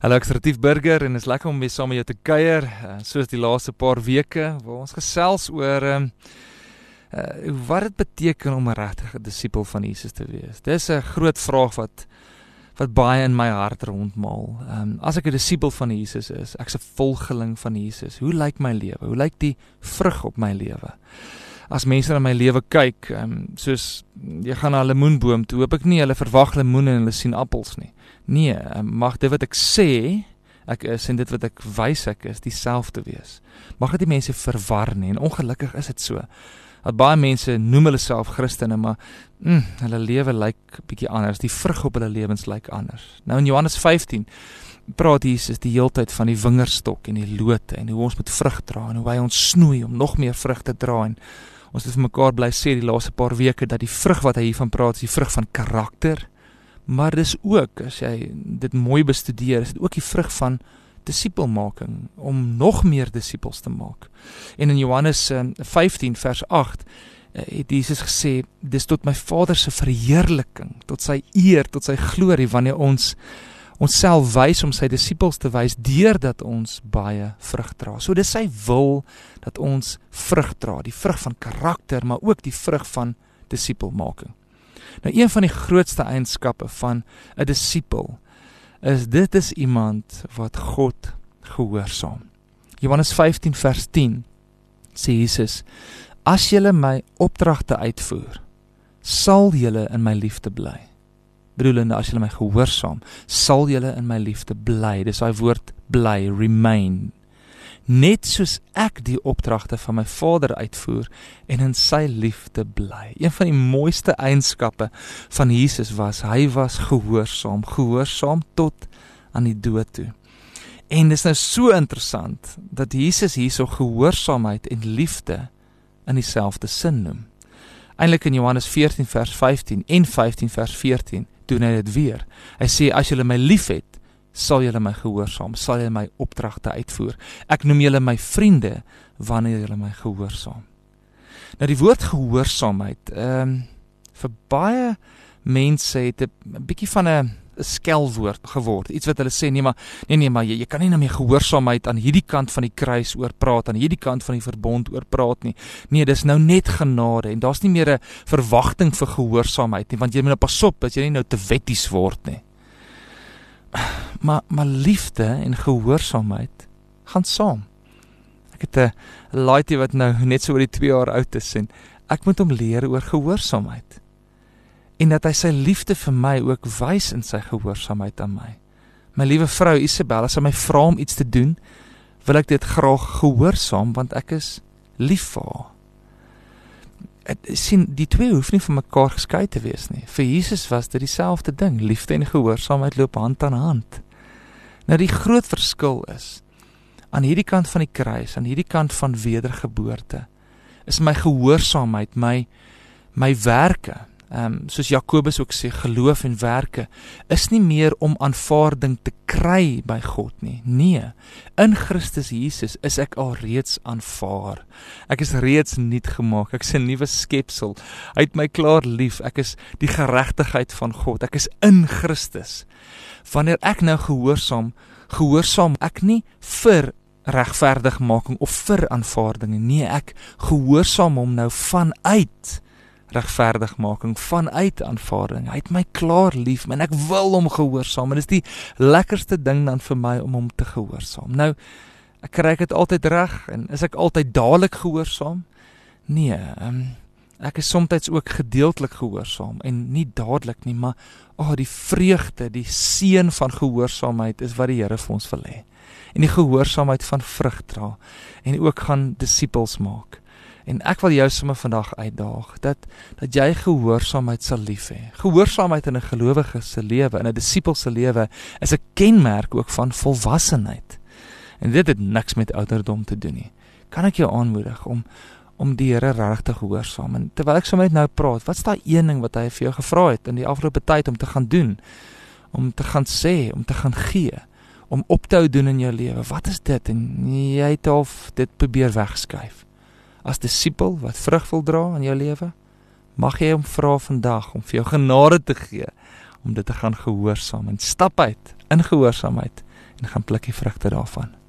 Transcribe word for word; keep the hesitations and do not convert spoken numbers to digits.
Hallo, ek is Retief Burger en is lekker om weer saam met jou te kuier, uh, soos die laaste paar weke, waar ons gesels oor um, uh, wat dit beteken om 'n regte disipel van Jesus te wees. Dis 'n groot vraag wat, wat baie in my hart rondmaal. Um, as ek 'n disipel van Jesus is, ek's 'n volgeling van Jesus, hoe lyk my lewe? Hoe lyk die vrug op my lewe? As mense na my lewe kyk, um, soos jy gaan na 'n lemoenboom toe, hoop ek nie hulle verwag lemoene en hulle sien appels nie. Nee, mag dit wat ek sê, ek is, en dit wat ek wys ek is, dieselfde wees. Mag dit die mense verwar nie, en ongelukkig is dit so. Dat baie mense noem hulle self Christene, maar mm, hulle lewe lyk bietjie anders, die vrug op hulle lewens lyk anders. Nou in Johannes vyftien praat Jesus die heeltyd van die wingerdstok en die lote, en hoe ons moet vrug dra, en hoe hy ons snoei om nog meer vrug te dra, en ons het vir mekaar bly sê die laaste paar weke, dat die vrug wat hy hiervan praat, is die vrug van karakter, maar dis ook, as jy dit mooi bestudeer, is dit ook die vrug van disipelmaking, om nog meer disipels te maak. En in Johannes vyftien vers agt, het Jesus gesê, dis tot my Vader se verheerliking, tot sy eer, tot sy glorie, wanneer ons ons self wys om sy disipels te wys, deurdat ons baie vrug dra. So dis sy wil, dat ons vrug dra, die vrug van karakter, maar ook die vrug van disipelmaking. Nou, een van die grootste eienskappe van 'n disipel is, dit is iemand wat God gehoorsaam. Johannes vyftien vers tien sê Jesus, as julle my opdragte uitvoer, sal julle in my liefde bly. Bedoelende, as julle my gehoorsaam, sal julle in my liefde bly. Dis daai woord bly, remain. Net soos ek die opdragte van my Vader uitvoer en in sy liefde bly. Een van die mooiste eienskappe van Jesus was, hy was gehoorsaam, gehoorsaam tot aan die dood toe. En dis nou so interessant, dat Jesus hierso gehoorsaamheid en liefde in dieselfde sin noem. Eintlik in Johannes veertien vers vyftien en vyftien vers veertien, doen hy dit weer. Hy sê, as julle my lief het, sal julle my gehoorsaam, sal julle my opdragte uitvoer. Ek noem julle my vriende, wanneer julle my gehoorsaam. Nou die woord gehoorsaamheid, um, vir baie mense het 'n bietjie van 'n skelwoord geword, iets wat hulle sê, nee maar, nee, nee, maar jy, jy kan nie na my gehoorsaamheid aan hierdie kant van die kruis oor praat, aan hierdie kant van die verbond oor praat nie. Nee, dis nou net genade, en daar's nie meer 'n verwagting vir gehoorsaamheid nie, want jy moet nou pas op, dat jy nie nou te wetties word nie. Maar, maar liefde en gehoorsaamheid gaan saam. Ek het 'n laaitjie wat nou net so oor die twee jaar oud is, en ek moet hom leer oor gehoorsaamheid. En dat hy sy liefde vir my ook wys in sy gehoorsaamheid aan my. My liewe vrou Isabel, as sy my vra om iets te doen, wil ek dit graag gehoorsaam, want ek is lief vir haar. Sien, die twee hoef nie van mekaar geskei te wees nie. Vir Jesus was dit dieselfde ding, liefde en gehoorsaamheid loop hand aan hand. Nou die groot verskil is, aan hierdie kant van die kruis, aan hierdie kant van wedergeboorte, is my gehoorsaamheid, my, my werke, um, soos Jakobus ook sê, geloof en werke, is nie meer om aanvaarding te kry by God nie. Nee, in Christus Jesus is ek al reeds aanvaar. Ek is reeds nuut gemaak, ek is 'n nuwe skepsel. Hy het my klaar lief, ek is die geregtigheid van God, ek is in Christus. Wanneer ek nou gehoorsaam, gehoorsaam ek nie vir regverdigmaking of vir aanvaarding, nee, ek gehoorsaam hom nou vanuit regverdigmaking, vanuit aanvaarding. Hy het my klaar lief, en ek wil hom gehoorsaam, en dit is die lekkerste ding dan vir my om hom te gehoorsaam. Nou, ek kry dit altyd reg, en is ek altyd dadelik gehoorsaam? Nee, um, ek is soms ook gedeeltelik gehoorsaam, en nie dadelik nie, maar oh, die vreugde, die seën van gehoorsaamheid is wat die Here vir ons wil hê. En die gehoorsaamheid van vrug dra, en ook gaan disipels maak. En ek wil jou sommer vandag uitdaag, dat, dat jy gehoorsaamheid sal lief hê. Gehoorsaamheid in 'n gelowige se lewe, in 'n disipel se lewe, is 'n kenmerk ook van volwassenheid. En dit het niks met ouderdom te doen nie. Kan ek jou aanmoedig om, om die Here reg te gehoorsaam? En terwyl ek sommer nou praat, wat is daai een ding wat hy vir jou gevra het in die afgelope tyd om te gaan doen? Om te gaan sê, om te gaan gee, om op te hou doen in jou lewe? Wat is dit? En jy het of dit probeer wegskuif. As disipel wat vrug wil dra in jou lewe, mag jy hom vra vandag om vir jou genade te gee, om dit te gaan gehoorsaam, en stap uit in gehoorsaamheid, en gaan pluk die vrugte daarvan.